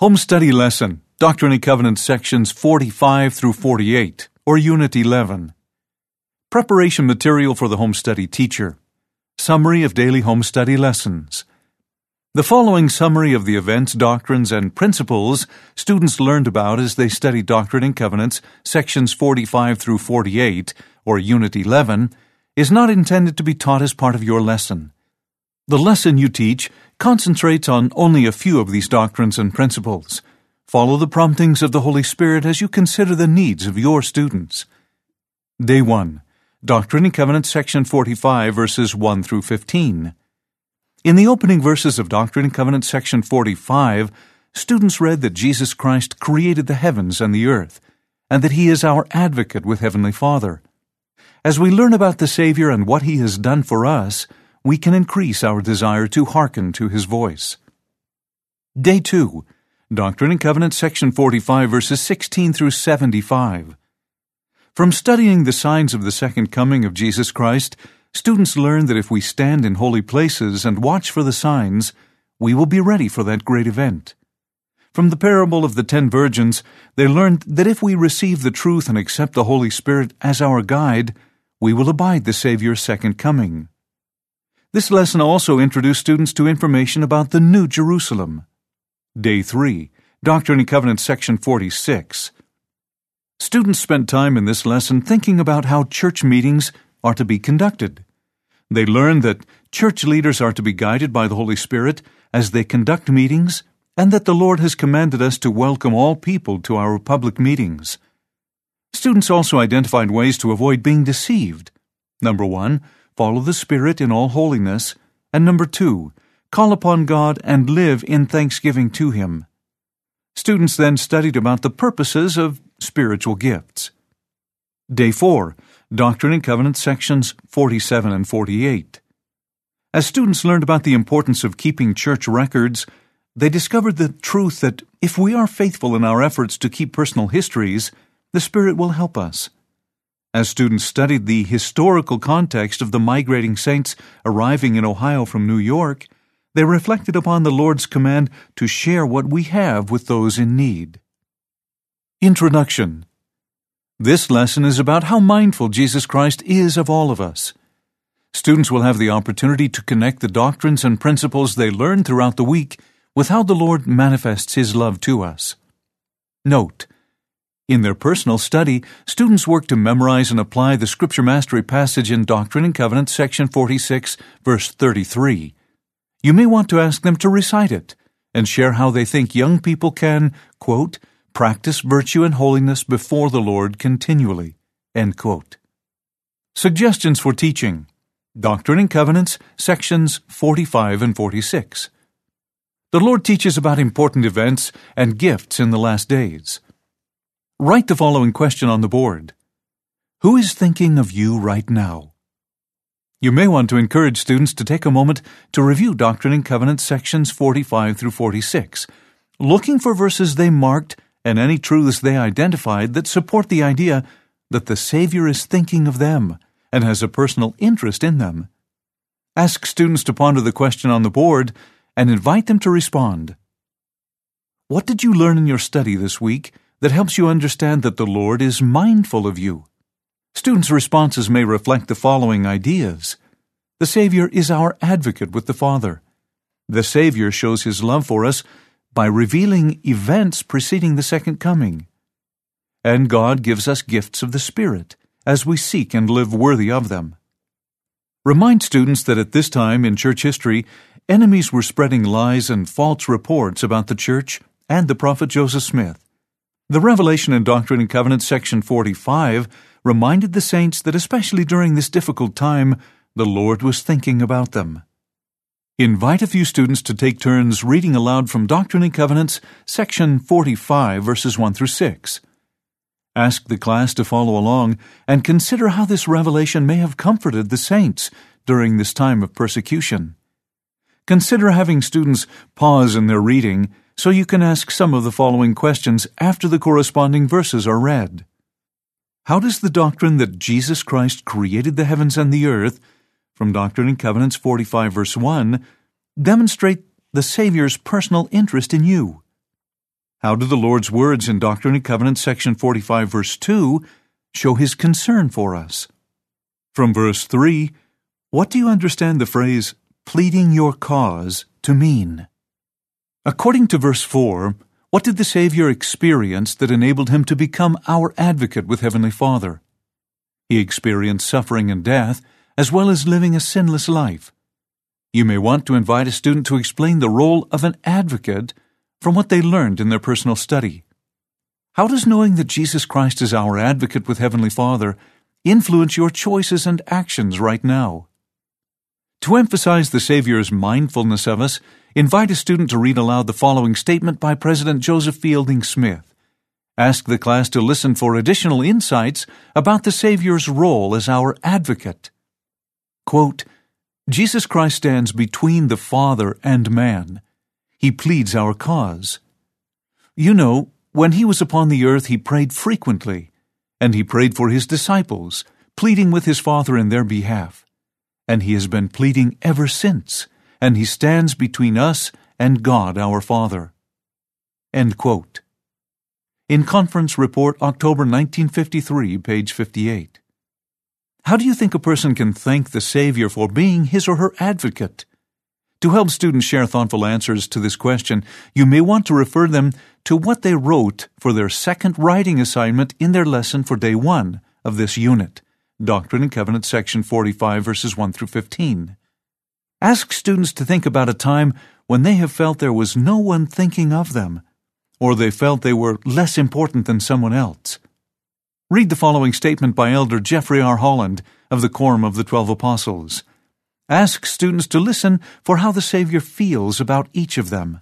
Home Study Lesson, Doctrine and Covenants sections 45 through 48, or Unit 11. Preparation material for the home study teacher. Summary of daily home study lessons. The following summary of the events, doctrines, and principles students learned about as they studied Doctrine and Covenants sections 45 through 48, or Unit 11, is not intended to be taught as part of your lesson. The lesson you teach concentrates on only a few of these doctrines and principles. Follow the promptings of the Holy Spirit as you consider the needs of your students. Day 1. Doctrine and Covenants section 45, verses 1 through 15. In the opening verses of Doctrine and Covenants section 45, students read that Jesus Christ created the heavens and the earth, and that He is our advocate with Heavenly Father. As we learn about the Savior and what He has done for us, we can increase our desire to hearken to His voice. Day 2. Doctrine and Covenants section 45, verses 16 through 75. From studying the signs of the second coming of Jesus Christ, students learn that if we stand in holy places and watch for the signs, we will be ready for that great event. From the parable of the 10 virgins, they learned that if we receive the truth and accept the Holy Spirit as our guide, we will abide the Savior's second coming. This lesson also introduced students to information about the New Jerusalem. Day 3. Doctrine and Covenants section 46. Students spent time in this lesson thinking about how church meetings are to be conducted. They learned that church leaders are to be guided by the Holy Spirit as they conduct meetings, and that the Lord has commanded us to welcome all people to our public meetings. Students also identified ways to avoid being deceived. Number 1, follow the Spirit in all holiness, and number 2, call upon God and live in thanksgiving to Him. Students then studied about the purposes of spiritual gifts. Day 4. Doctrine and Covenants sections 47 and 48. As students learned about the importance of keeping church records, they discovered the truth that if we are faithful in our efforts to keep personal histories, the Spirit will help us. As students studied the historical context of the migrating saints arriving in Ohio from New York, they reflected upon the Lord's command to share what we have with those in need. Introduction. This lesson is about how mindful Jesus Christ is of all of us. Students will have the opportunity to connect the doctrines and principles they learn throughout the week with how the Lord manifests His love to us. Note: in their personal study, students work to memorize and apply the Scripture Mastery passage in Doctrine and Covenants section 46, verse 33. You may want to ask them to recite it and share how they think young people can, quote, practice virtue and holiness before the Lord continually, end quote. Suggestions for teaching. Doctrine and Covenants, sections 45 and 46. The Lord teaches about important events and gifts in the last days. Write the following question on the board. Who is thinking of you right now? You may want to encourage students to take a moment to review Doctrine and Covenants sections 45 through 46, looking for verses they marked and any truths they identified that support the idea that the Savior is thinking of them and has a personal interest in them. Ask students to ponder the question on the board and invite them to respond. What did you learn in your study this week that helps you understand that the Lord is mindful of you? Students' responses may reflect the following ideas. The Savior is our advocate with the Father. The Savior shows His love for us by revealing events preceding the second coming. And God gives us gifts of the Spirit as we seek and live worthy of them. Remind students that at this time in church history, enemies were spreading lies and false reports about the church and the prophet Joseph Smith. The Revelation and Doctrine and Covenants section 45 reminded the saints that especially during this difficult time, the Lord was thinking about them. Invite a few students to take turns reading aloud from Doctrine and Covenants, section 45, verses 1 through 6. Ask the class to follow along and consider how this revelation may have comforted the saints during this time of persecution. Consider having students pause in their reading so you can ask some of the following questions after the corresponding verses are read. How does the doctrine that Jesus Christ created the heavens and the earth, from Doctrine and Covenants 45 verse 1, demonstrate the Savior's personal interest in you? How do the Lord's words in Doctrine and Covenants, section 45, verse 2, show His concern for us? From verse 3, what do you understand the phrase, pleading your cause, to mean? According to verse 4, what did the Savior experience that enabled Him to become our advocate with Heavenly Father? He experienced suffering and death, as well as living a sinless life. You may want to invite a student to explain the role of an advocate from what they learned in their personal study. How does knowing that Jesus Christ is our advocate with Heavenly Father influence your choices and actions right now? To emphasize the Savior's mindfulness of us, invite a student to read aloud the following statement by President Joseph Fielding Smith. Ask the class to listen for additional insights about the Savior's role as our advocate. Quote, Jesus Christ stands between the Father and man. He pleads our cause. You know, when He was upon the earth, He prayed frequently, and He prayed for His disciples, pleading with His Father in their behalf. And He has been pleading ever since, and He stands between us and God our Father. End quote. In Conference Report, October 1953, page 58. How do you think a person can thank the Savior for being his or her advocate? To help students share thoughtful answers to this question, you may want to refer them to what they wrote for their second writing assignment in their lesson for day 1 of this unit, Doctrine and Covenants, section 45, verses 1 through 15. Ask students to think about a time when they have felt there was no one thinking of them, or they felt they were less important than someone else. Read the following statement by Elder Jeffrey R. Holland of the Quorum of the 12 Apostles. Ask students to listen for how the Savior feels about each of them.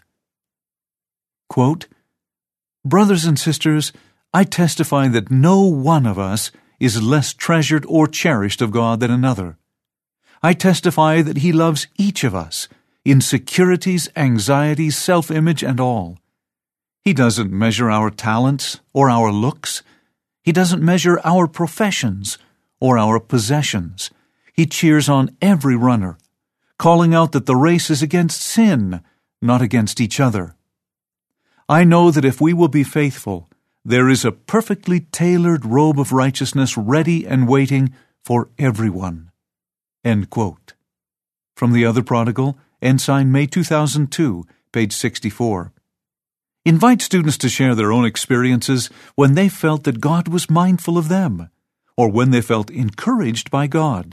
Quote, Brothers and sisters, I testify that no one of us is less treasured or cherished of God than another. I testify that He loves each of us, insecurities, anxieties, self-image, and all. He doesn't measure our talents or our looks. He doesn't measure our professions or our possessions. He cheers on every runner, calling out that the race is against sin, not against each other. I know that if we will be faithful, there is a perfectly tailored robe of righteousness ready and waiting for everyone. End quote. From The Other Prodigal, Ensign, May 2002, page 64. Invite students to share their own experiences when they felt that God was mindful of them, or when they felt encouraged by God.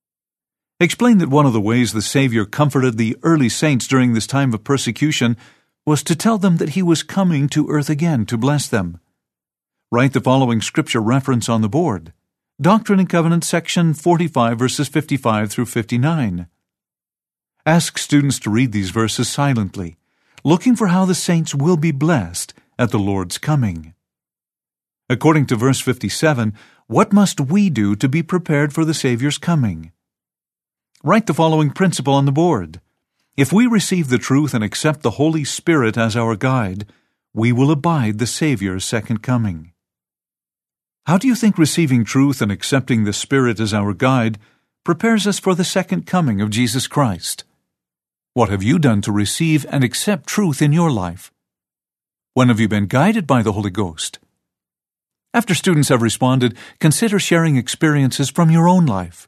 Explain that one of the ways the Savior comforted the early saints during this time of persecution was to tell them that He was coming to earth again to bless them. Write the following scripture reference on the board. Doctrine and Covenants, section 45, verses 55 through 59. Ask students to read these verses silently, looking for how the saints will be blessed at the Lord's coming. According to verse 57, what must we do to be prepared for the Savior's coming? Write the following principle on the board. If we receive the truth and accept the Holy Spirit as our guide, we will abide the Savior's second coming. How do you think receiving truth and accepting the Spirit as our guide prepares us for the second coming of Jesus Christ? What have you done to receive and accept truth in your life? When have you been guided by the Holy Ghost? After students have responded, consider sharing experiences from your own life.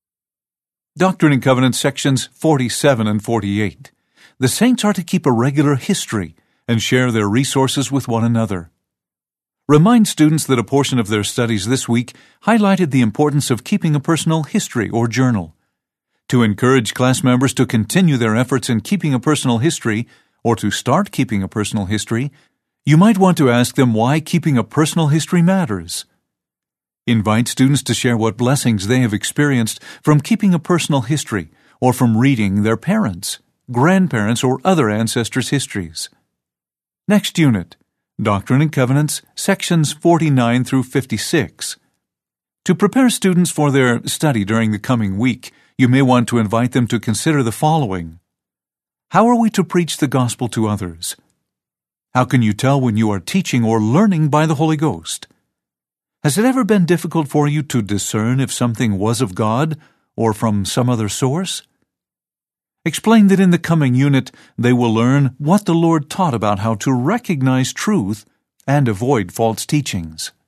Doctrine and Covenants, sections 47 and 48. The saints are to keep a regular history and share their resources with one another. Remind students that a portion of their studies this week highlighted the importance of keeping a personal history or journal. To encourage class members to continue their efforts in keeping a personal history, or to start keeping a personal history, you might want to ask them why keeping a personal history matters. Invite students to share what blessings they have experienced from keeping a personal history or from reading their parents', grandparents', or other ancestors' histories. Next unit, Doctrine and Covenants, sections 49 through 56. To prepare students for their study during the coming week, you may want to invite them to consider the following. How are we to preach the gospel to others? How can you tell when you are teaching or learning by the Holy Ghost? Has it ever been difficult for you to discern if something was of God or from some other source? Explain that in the coming unit they will learn what the Lord taught about how to recognize truth and avoid false teachings.